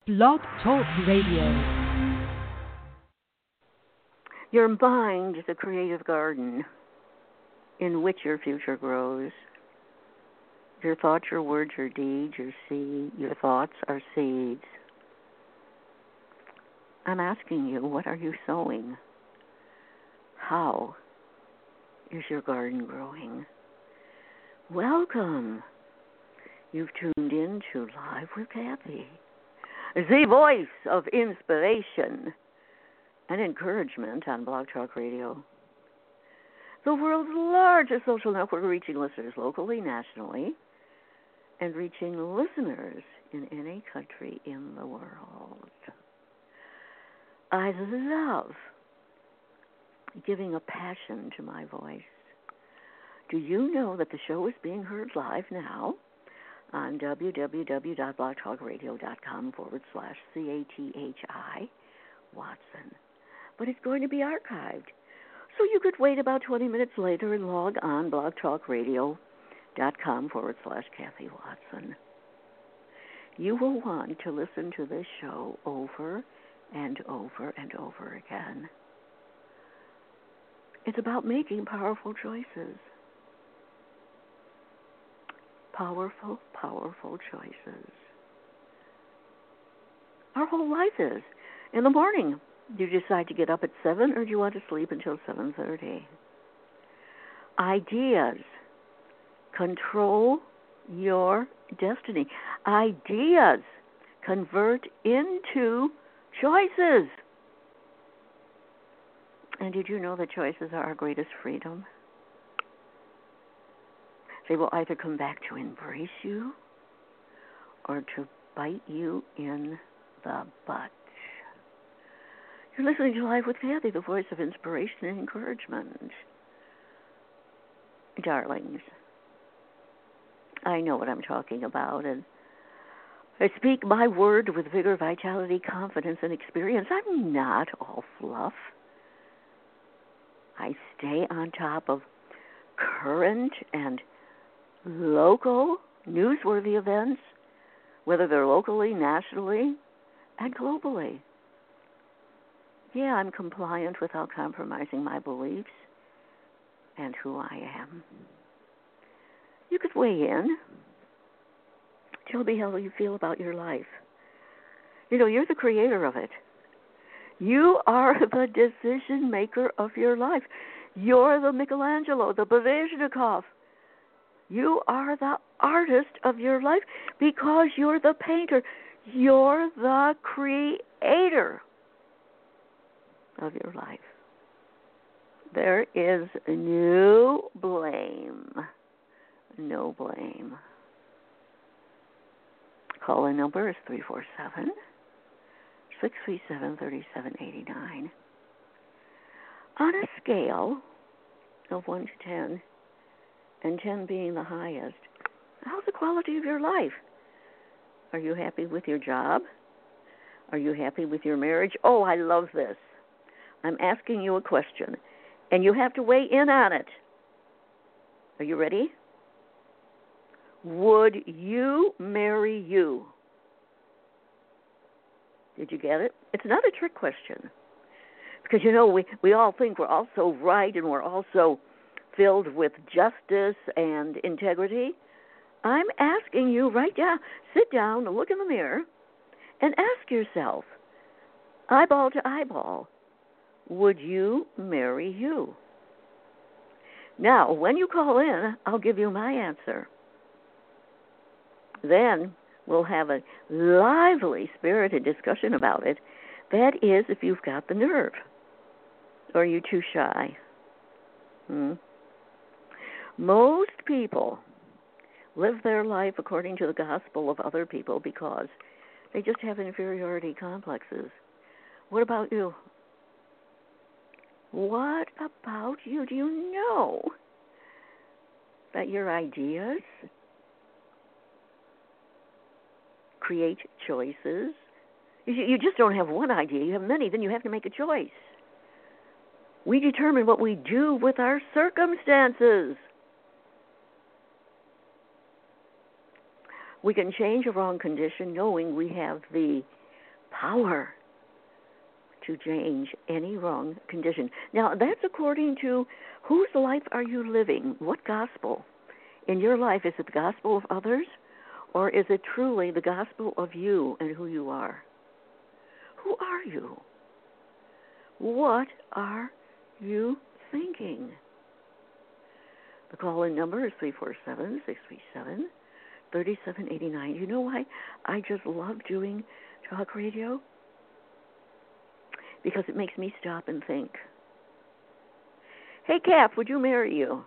Blog Talk Radio. Your mind is a creative garden in which your future grows. Your thoughts, your words, your deeds, your seed. Your thoughts are seeds. I'm asking you, what are you sowing? How is your garden growing? Welcome. You've tuned in to Live with Kathy, the voice of inspiration and encouragement on Blog Talk Radio, the world's largest social network, reaching listeners locally, nationally, and reaching listeners in any country in the world. I love giving a passion to my voice. Do you know that the show is being heard live now on www.blogtalkradio.com/CATHI Watson? But it's going to be archived. So you could wait about 20 minutes later and log on blogtalkradio.com/Kathy Watson. You will want to listen to this show over and over and over again. It's about making powerful choices. Powerful, powerful choices. Our whole life is. In the morning, do you decide to get up at 7 or do you want to sleep until 7:30? Ideas control your destiny. Ideas convert into choices. And did you know that choices are our greatest freedom? They will either come back to embrace you or to bite you in the butt. You're listening to Live with Kathy, the voice of inspiration and encouragement. Darlings, I know what I'm talking about, and I speak my word with vigor, vitality, confidence, and experience. I'm not all fluff. I stay on top of current and local newsworthy events, whether they're locally, nationally, and globally. Yeah, I'm compliant without compromising my beliefs and who I am. You could weigh in. Tell me how you feel about your life. You know, you're the creator of it. You are the decision maker of your life. You're the Michelangelo, the Bazhezhnikov. You are the artist of your life because you're the painter. You're the creator of your life. There is no blame. No blame. Call-in number is 347-637-3789. On a scale of 1 to 10, and 10 being the highest, how's the quality of your life? Are you happy with your job? Are you happy with your marriage? Oh, I love this. I'm asking you a question, and you have to weigh in on it. Are you ready? Would you marry you? Did you get it? It's not a trick question. Because, you know, we all think we're all so right and we're all so filled with justice and integrity. I'm asking you right now, sit down and look in the mirror and ask yourself, eyeball to eyeball, would you marry you? Now, when you call in, I'll give you my answer. Then we'll have a lively, spirited discussion about it. That is, if you've got the nerve. Or are you too shy? Most people live their life according to the gospel of other people because they just have inferiority complexes. What about you? What about you? Do you know that your ideas create choices? You just don't have one idea. You have many. Then you have to make a choice. We determine what we do with our circumstances. We can change a wrong condition knowing we have the power to change any wrong condition. Now, that's according to whose life are you living? What gospel in your life? Is it the gospel of others, or is it truly the gospel of you and who you are? Who are you? What are you thinking? The call-in number is 347-637-3789. You know why I just love doing talk radio? Because it makes me stop and think. Hey, Kath, would you marry you?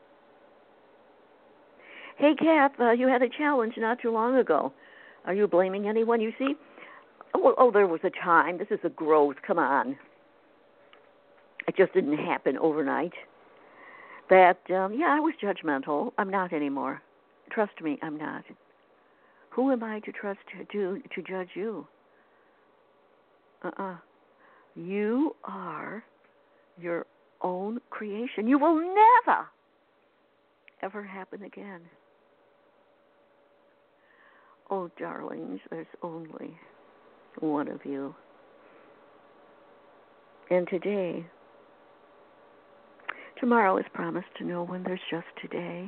Hey, Kath, you had a challenge not too long ago. Are you blaming anyone? You see, there was a time. This is a growth. Come on. It just didn't happen overnight. That, I was judgmental. I'm not anymore. Trust me, I'm not. Who am I to trust to judge you? You are your own creation. You will never, ever happen again. Oh, darlings, there's only one of you. And tomorrow is promised to no one. There's just today.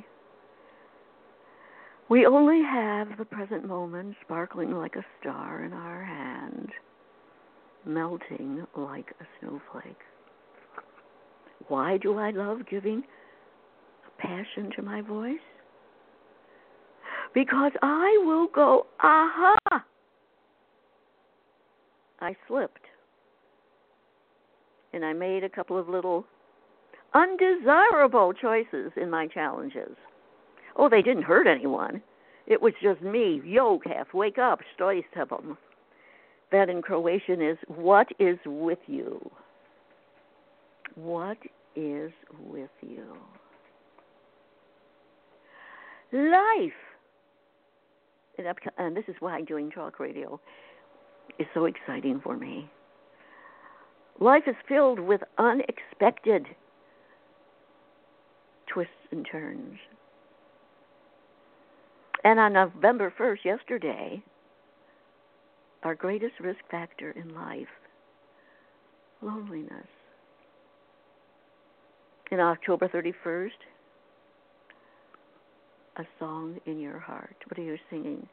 We only have the present moment sparkling like a star in our hand, melting like a snowflake. Why do I love giving passion to my voice? Because I will go, aha! I slipped. And I made a couple of little undesirable choices in my challenges. Oh, they didn't hurt anyone. It was just me. Yo, Kath, wake up. Stoj s tebom. That in Croatian is, what is with you? What is with you? Life. And this is why doing talk radio is so exciting for me. Life is filled with unexpected twists and turns. And on November 1st, yesterday, our greatest risk factor in life, loneliness. And October 31st, a song in your heart. What are you singing?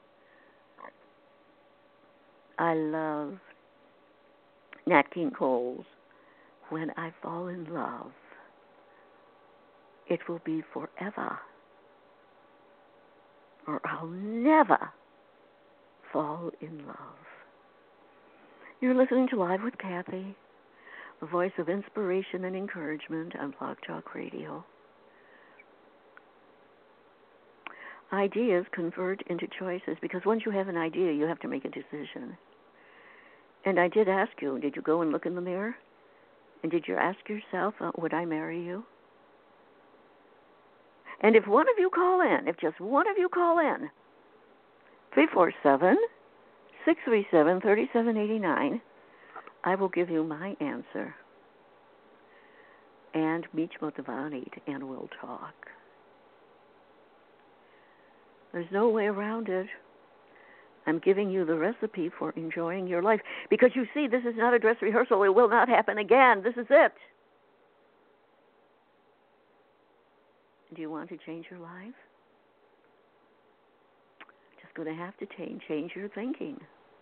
I love Nat King Cole's When I Fall in Love, It Will Be Forever, or I'll never fall in love. You're listening to Live with Kathy, the voice of inspiration and encouragement on Blog Talk Radio. Ideas convert into choices, because once you have an idea, you have to make a decision. And I did ask you, did you go and look in the mirror? And did you ask yourself, would I marry you? And if one of you call in, if just one of you call in, 347-637-3789, I will give you my answer. And Beach Motivani, and we'll talk. There's no way around it. I'm giving you the recipe for enjoying your life. Because you see, this is not a dress rehearsal. It will not happen again. This is it. Do you want to change your life? Just going to have to change your thinking.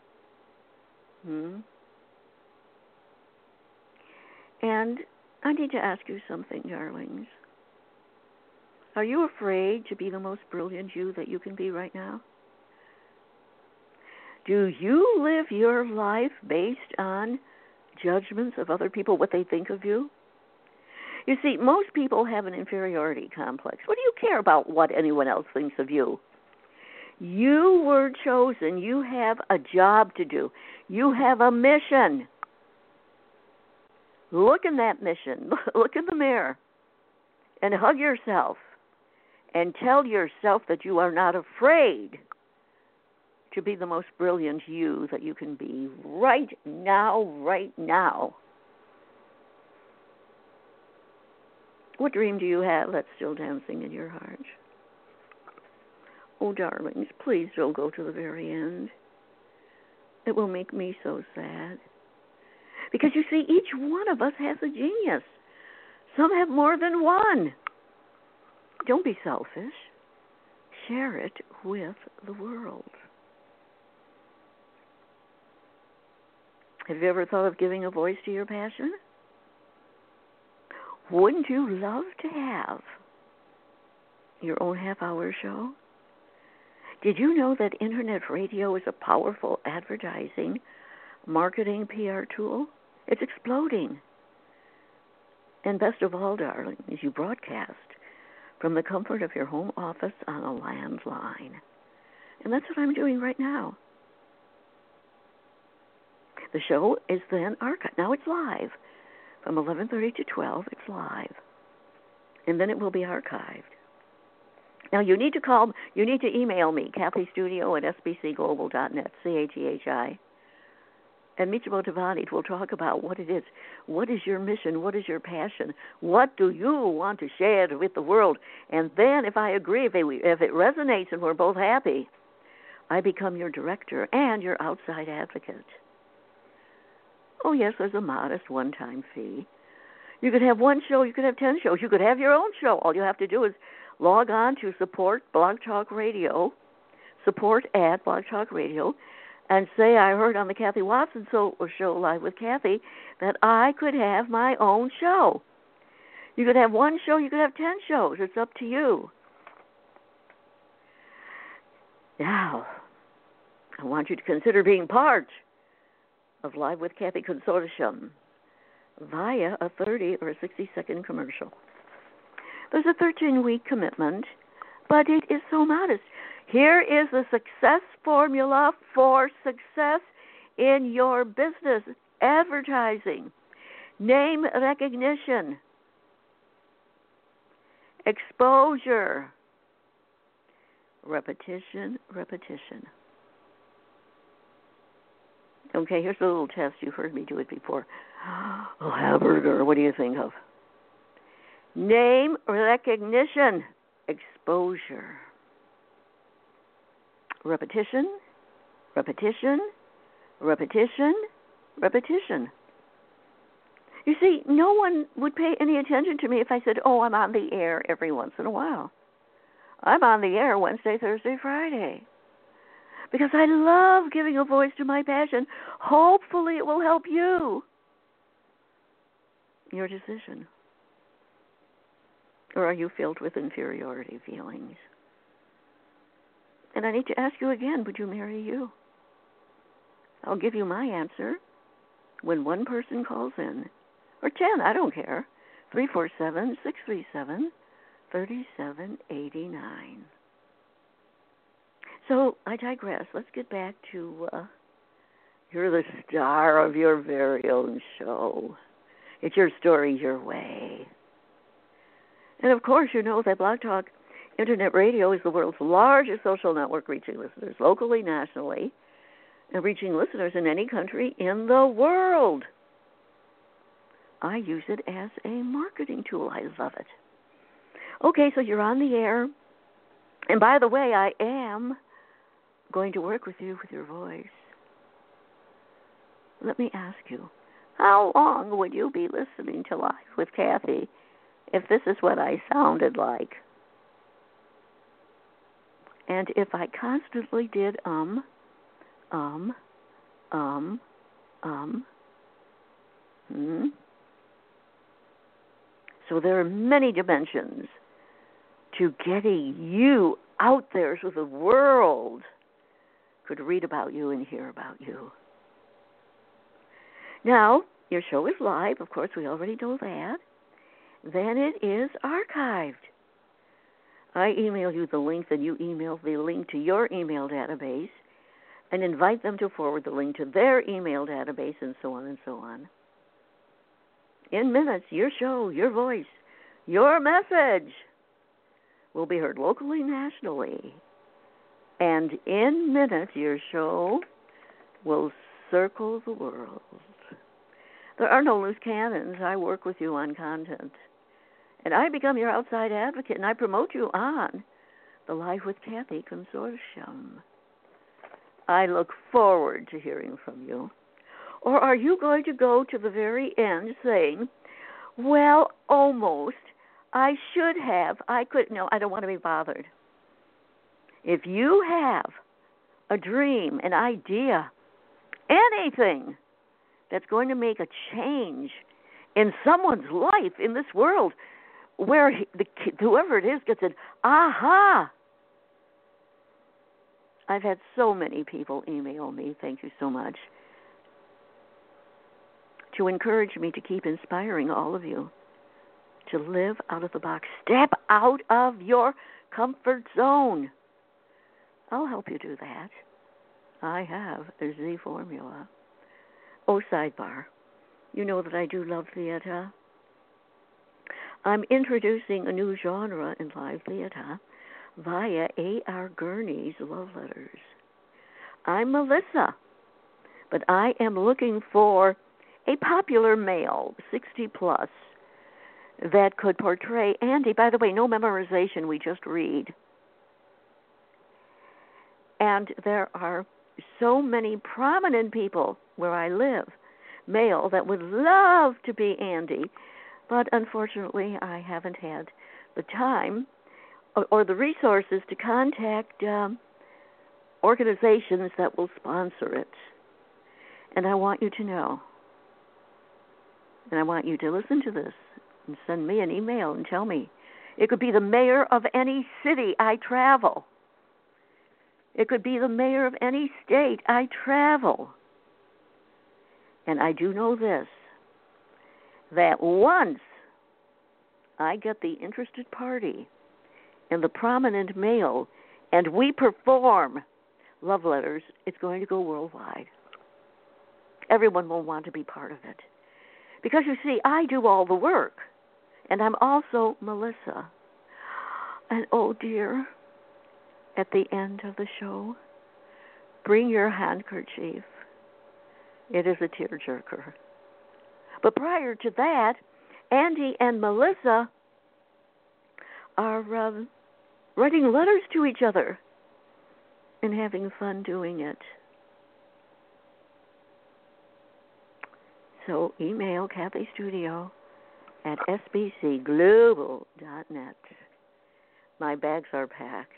And I need to ask you something, darlings. Are you afraid to be the most brilliant you that you can be right now? Do you live your life based on judgments of other people, what they think of you? You see, most people have an inferiority complex. What do you care about what anyone else thinks of you? You were chosen. You have a job to do. You have a mission. Look in that mission. Look in the mirror and hug yourself and tell yourself that you are not afraid to be the most brilliant you that you can be right now, right now. What dream do you have that's still dancing in your heart? Oh, darlings, please don't go to the very end. It will make me so sad. Because you see, each one of us has a genius. Some have more than one. Don't be selfish. Share it with the world. Have you ever thought of giving a voice to your passion? Wouldn't you love to have your own half-hour show? Did you know that internet radio is a powerful advertising, marketing, PR tool? It's exploding. And best of all, darling, is you broadcast from the comfort of your home office on a landline. And that's what I'm doing right now. The show is then archived. Now it's live. From 11:30 to 12, it's live. And then it will be archived. Now you need to email me, kathystudio@sbcglobal.net, CATHI. And Mitra Motivani will talk about what it is. What is your mission? What is your passion? What do you want to share with the world? And then if I agree, if it resonates and we're both happy, I become your director and your outside advocate. Oh, yes, there's a modest one-time fee. You could have one show. You could have 10 shows. You could have your own show. All you have to do is log on to support Blog Talk Radio, support at Blog Talk Radio, and say, I heard on the Kathy Watson show Live with Kathy that I could have my own show. You could have one show. You could have 10 shows. It's up to you. Now, I want you to consider being part of Live with Kathy Consortium via a 30 or a 60-second commercial. There's a 13-week commitment, but it is so modest. Here is the success formula for success in your business. Advertising, name recognition, exposure, repetition. Okay, here's a little test. You've heard me do it before. Oh, hamburger, what do you think of? Name recognition, exposure, repetition. You see, no one would pay any attention to me if I said, oh, I'm on the air every once in a while. I'm on the air Wednesday, Thursday, Friday. Because I love giving a voice to my passion. Hopefully it will help you. Your decision. Or are you filled with inferiority feelings? And I need to ask you again, would you marry you? I'll give you my answer when one person calls in. Or 10, I don't care. 347-637-3789. So I digress. Let's get back to you're the star of your very own show. It's your story, your way. And of course, you know that Blog Talk Internet Radio is the world's largest social network, reaching listeners locally, nationally, and reaching listeners in any country in the world. I use it as a marketing tool. I love it. Okay, so you're on the air. And by the way, I am going to work with you with your voice. Let me ask you, how long would you be listening to Live with Kathy if this is what I sounded like? And if I constantly did So there are many dimensions to getting you out there so the world could read about you and hear about you. Now, your show is live. Of course, we already know that. Then it is archived. I email you the link, then you email the link to your email database and invite them to forward the link to their email database and so on and so on. In minutes, your show, your voice, your message will be heard locally, nationally. And in minutes, your show will circle the world. There are no loose cannons. I work with you on content. And I become your outside advocate, and I promote you on the Live with Kathy Consortium. I look forward to hearing from you. Or are you going to go to the very end saying, well, almost, I should have, I could, no, I don't want to be bothered. If you have a dream, an idea, anything that's going to make a change in someone's life in this world, where whoever it is gets an aha. I've had so many people email me, thank you so much, to encourage me to keep inspiring all of you to live out of the box. Step out of your comfort zone. I'll help you do that. I have a Z formula. Oh, sidebar. You know that I do love theater. I'm introducing a new genre in live theater via A.R. Gurney's Love Letters. I'm Melissa, but I am looking for a popular male, 60 plus, that could portray Andy. By the way, no memorization, we just read. And there are so many prominent people where I live, male, that would love to be Andy, but unfortunately I haven't had the time or the resources to contact organizations that will sponsor it. And I want you to know, and I want you to listen to this and send me an email and tell me. It could be the mayor of any city I travel. It could be the mayor of any state I travel. And I do know this, that once I get the interested party and the prominent male and we perform Love Letters, it's going to go worldwide. Everyone will want to be part of it. Because you see, I do all the work. And I'm also Melissa. And oh dear, at the end of the show, bring your handkerchief. It is a tearjerker. But prior to that, Andy and Melissa are writing letters to each other and having fun doing it. So email Kathy Studio at sbcglobal.net. My bags are packed.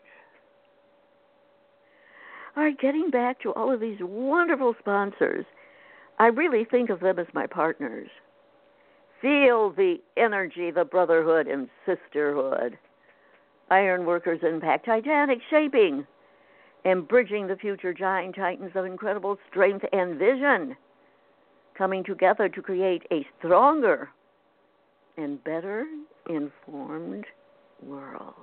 All right, getting back to all of these wonderful sponsors, I really think of them as my partners. Feel the energy, the brotherhood and sisterhood. Ironworkers Impact, Titanic Shaping, and Bridging the Future, Giant Titans of Incredible Strength and Vision, coming together to create a stronger and better informed world.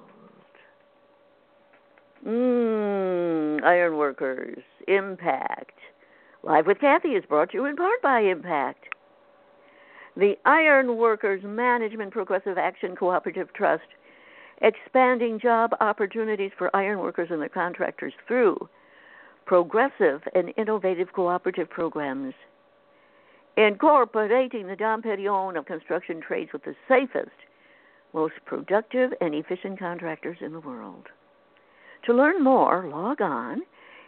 Ironworkers Impact. Live with Kathy is brought to you in part by Impact. The Ironworkers Management Progressive Action Cooperative Trust, expanding job opportunities for ironworkers and their contractors through progressive and innovative cooperative programs, incorporating the Dom Perignon of construction trades with the safest, most productive and efficient contractors in the world. To learn more, log on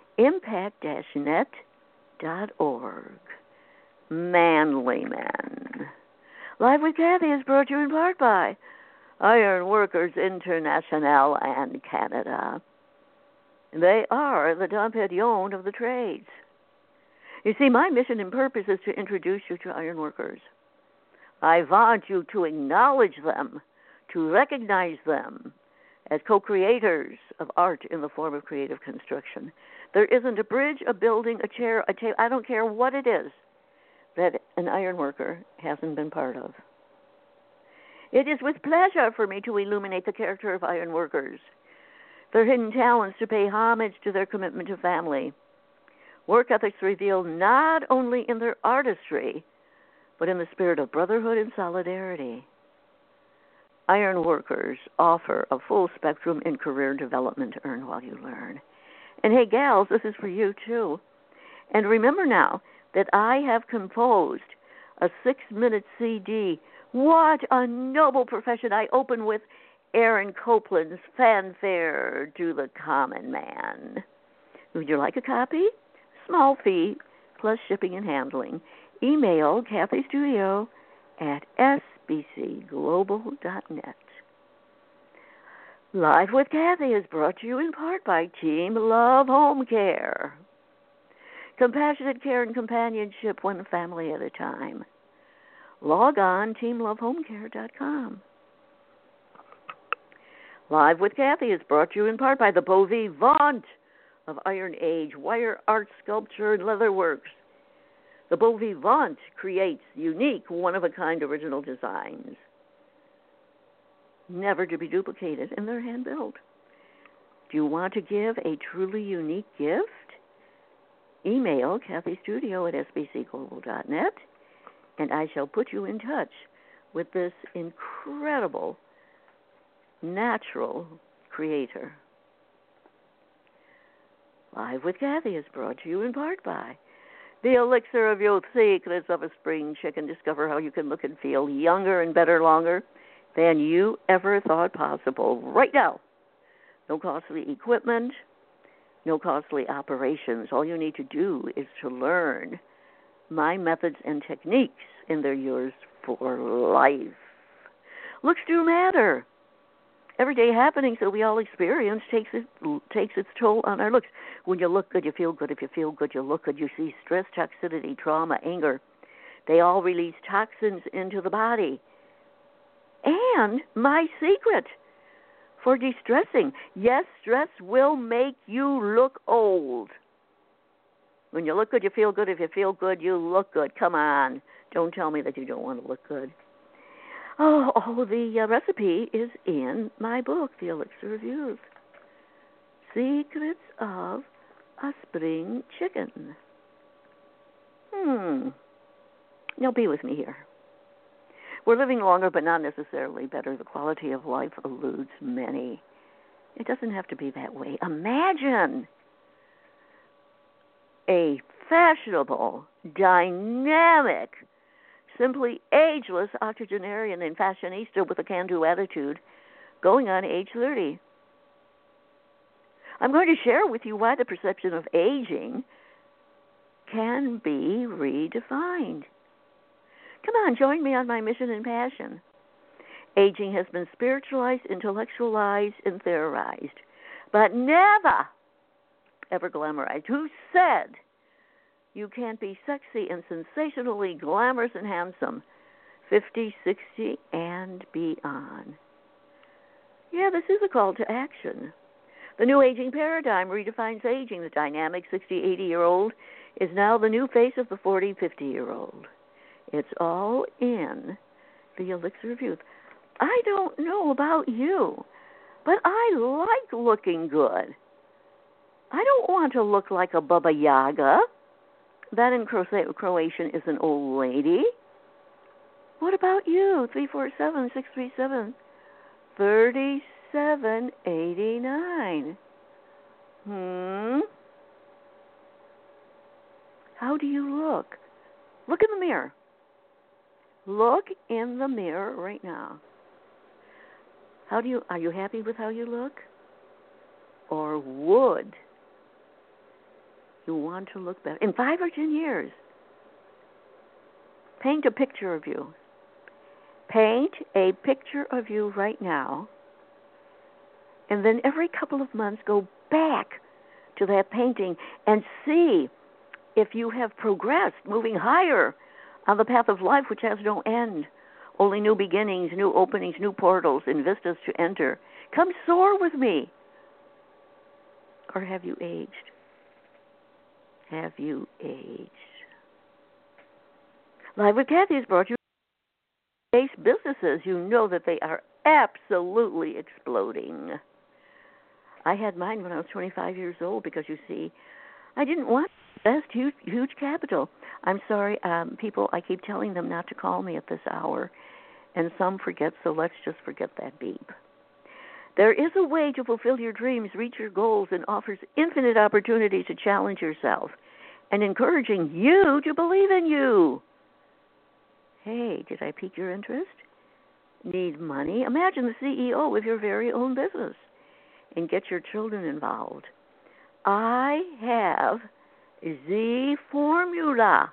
impact-net.org. Manly Men. Live with Kathy is brought to you in part by Ironworkers International and Canada. They are the Dom Perignon of the trades. You see, my mission and purpose is to introduce you to ironworkers. I want you to acknowledge them, to recognize them as co-creators of art in the form of creative construction. There isn't a bridge, a building, a chair, a table, I don't care what it is, that an ironworker hasn't been part of. It is with pleasure for me to illuminate the character of ironworkers, their hidden talents, to pay homage to their commitment to family. Work ethics revealed not only in their artistry, but in the spirit of brotherhood and solidarity. Ironworkers offer a full spectrum in career development to earn while you learn. And hey, gals, this is for you too. And remember now that I have composed a 6-minute CD. What a noble profession. I open with Aaron Copland's Fanfare to the Common Man. Would you like a copy? Small fee plus shipping and handling. Email kathystudio@sbcglobal.net. Live with Kathy is brought to you in part by Team Love Home Care. Compassionate care and companionship, one family at a time. Log on teamlovehomecare.com. Live with Kathy is brought to you in part by the Beau Vivant of Iron Age Wire Art Sculpture and Leatherworks. The Beau Vivant creates unique, one-of-a-kind original designs, never to be duplicated, and they're hand-built. Do you want to give a truly unique gift? Email kathystudio@sbcglobal.net, and I shall put you in touch with this incredible natural creator. Live with Kathy is brought to you in part by the Elixir of Youth, Secrets of a Spring Chicken. Discover how you can look and feel younger and better longer than you ever thought possible. Right now, no costly equipment, no costly operations. All you need to do is to learn my methods and techniques, and they're yours for life. Looks do matter. Everyday happenings that we all experience takes its toll on our looks. When you look good, you feel good. If you feel good, you look good. You see stress, toxicity, trauma, anger. They all release toxins into the body. And my secret for de-stressing. Yes, stress will make you look old. When you look good, you feel good. If you feel good, you look good. Come on. Don't tell me that you don't want to look good. The recipe is in my book, The Elixir of Youth. Secrets of a Spring Chicken. Now be with me here. We're living longer, but not necessarily better. The quality of life eludes many. It doesn't have to be that way. Imagine a fashionable, dynamic, simply ageless octogenarian and fashionista with a can-do attitude going on age 30. I'm going to share with you why the perception of aging can be redefined. Come on, join me on my mission and passion. Aging has been spiritualized, intellectualized, and theorized, but never, ever glamorized. Who said you can't be sexy and sensationally glamorous and handsome 50, 60, and beyond? Yeah, this is a call to action. The new aging paradigm redefines aging. The dynamic 60, 80-year-old is now the new face of the 40, 50-year-old. It's all in the Elixir of Youth. I don't know about you, but I like looking good. I don't want to look like a Baba Yaga. That in Croatian is an old lady. What about you? 347-637-3789. How do you look? Look in the mirror. Look in the mirror right now. Are you happy with how you look? Or would you want to look better? In 5 or 10 years, paint a picture of you. Paint a picture of you right now, and then every couple of months go back to that painting and see if you have progressed, moving higher on the path of life which has no end. Only new beginnings, new openings, new portals, and vistas to enter. Come soar with me. Or have you aged? Have you aged? Live with Kathy is brought to you by businesses. You know that they are absolutely exploding. I had mine when I was 25 years old because, you see, I didn't want to invest huge capital. I'm sorry, people, I keep telling them not to call me at this hour, and some forget, so let's just forget that beep. There is a way to fulfill your dreams, reach your goals, and offers infinite opportunities to challenge yourself and encouraging you to believe in you. Hey, did I pique your interest? Need money? Imagine the CEO of your very own business and get your children involved. I have the formula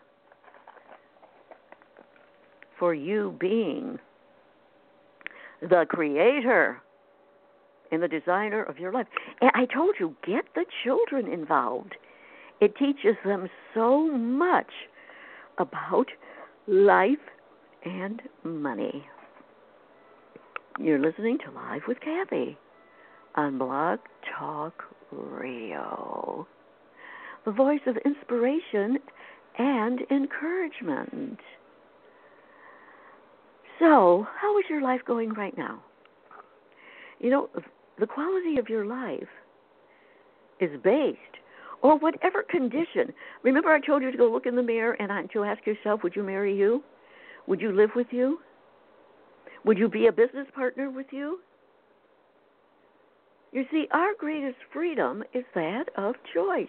for you being the creator and the designer of your life. And I told you, get the children involved. It teaches them so much about life and money. You're listening to Live with Kathy on Blog Talk Radio, the voice of inspiration and encouragement. So, how is your life going right now? You know, the quality of your life is based on whatever condition. Remember I told you to go look in the mirror and to ask yourself, would you marry you? Would you live with you? Would you be a business partner with you? You see, our greatest freedom is that of choice.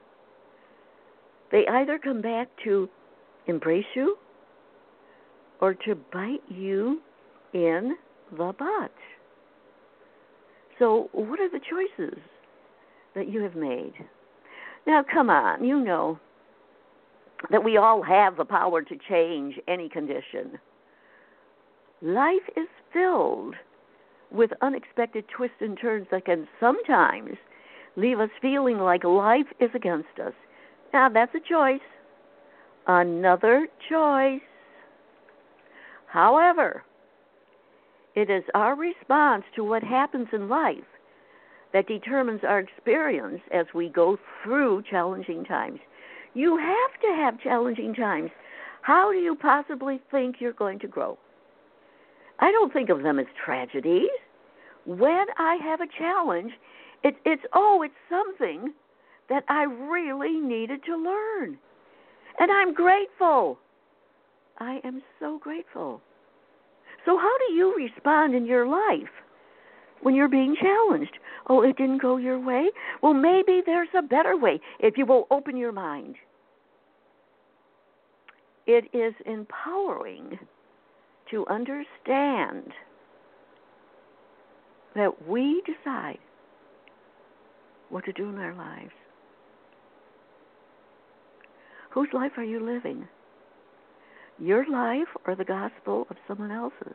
They either come back to embrace you or to bite you in the butt. So what are the choices that you have made? Now, come on, you know that we all have the power to change any condition. Life is filled with unexpected twists and turns that can sometimes leave us feeling like life is against us. Now, that's a choice. Another choice. However, it is our response to what happens in life that determines our experience as we go through challenging times. You have to have challenging times. How do you possibly think you're going to grow? I don't think of them as tragedies. When I have a challenge, it's something that I really needed to learn. And I'm grateful. I am so grateful. So how do you respond in your life when you're being challenged? Oh, it didn't go your way? Well, maybe there's a better way if you will open your mind. It is empowering to understand that we decide what to do in our lives. Whose life are you living? Your life or the gospel of someone else's?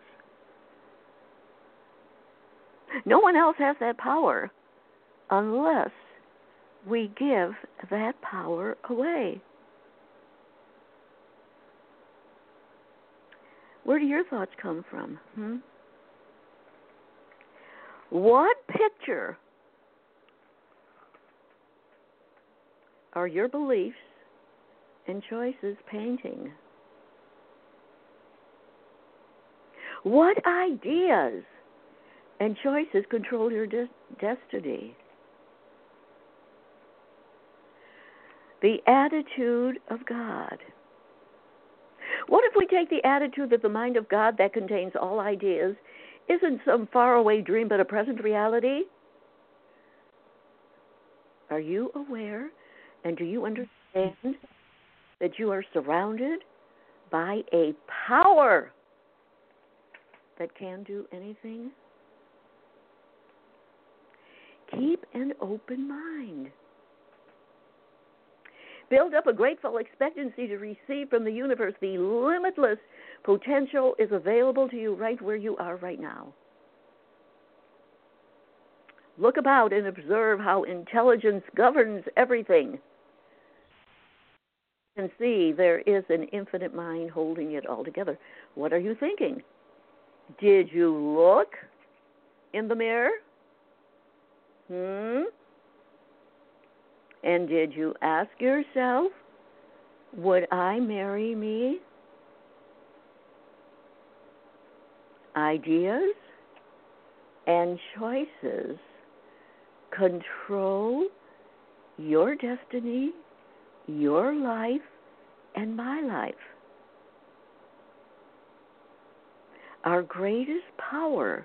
No one else has that power unless we give that power away. Where do your thoughts come from? What picture are your beliefs and choices painting? What ideas and choices control your destiny? The attitude of God. What if we take the attitude that the mind of God that contains all ideas isn't some faraway dream but a present reality? Are you aware and do you understand that you are surrounded by a power that can do anything? Keep an open mind. Build up a grateful expectancy to receive from the universe. The limitless potential is available to you right where you are right now. Look about and observe how intelligence governs everything. And see there is an infinite mind holding it all together. What are you thinking? Did you look in the mirror? And did you ask yourself, would I marry me? Ideas and choices control your destiny, your life, and my life. Our greatest power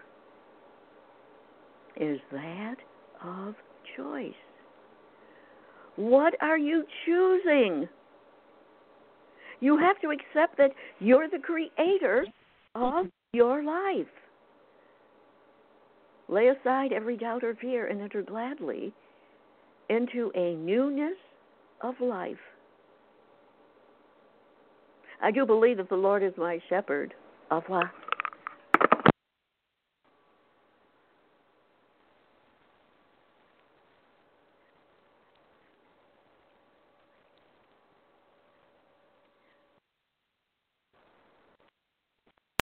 is that of choice. What are you choosing? You have to accept that you're the creator of your life. Lay aside every doubt or fear and enter gladly into a newness of life. I do believe that the Lord is my shepherd. Au revoir.